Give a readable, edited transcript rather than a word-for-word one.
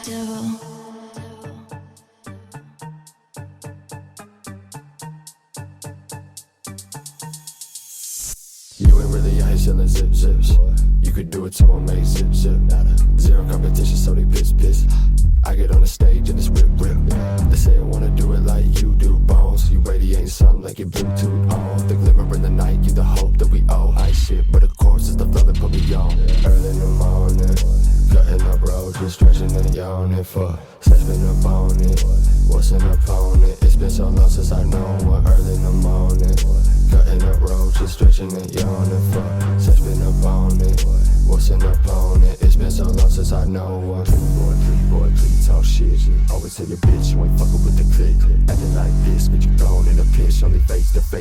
devil. You ain't really out here selling zips. You could do it to a make zip. Zero competition, so they piss. I get on the stage and it's rip. They say I wanna do it like you do, bones. You radiating something like your Bluetooth on. The glimmer in the night, you the hope that we owe. I shit, but of course it's the flow that put me on. Early in the morning, cutting up roads, just stretching and yawning for sex been up on it. What's an opponent? It's been so long since I know one. Early in the morning, cutting up roads, just stretching and yawning for sex been up on it. What's an opponent? It's been so long since I know one. Pretty boy, please talk shit. Always tell your bitch you ain't fucking with the click. Acting like this, get you thrown in a pitch. Only face to face.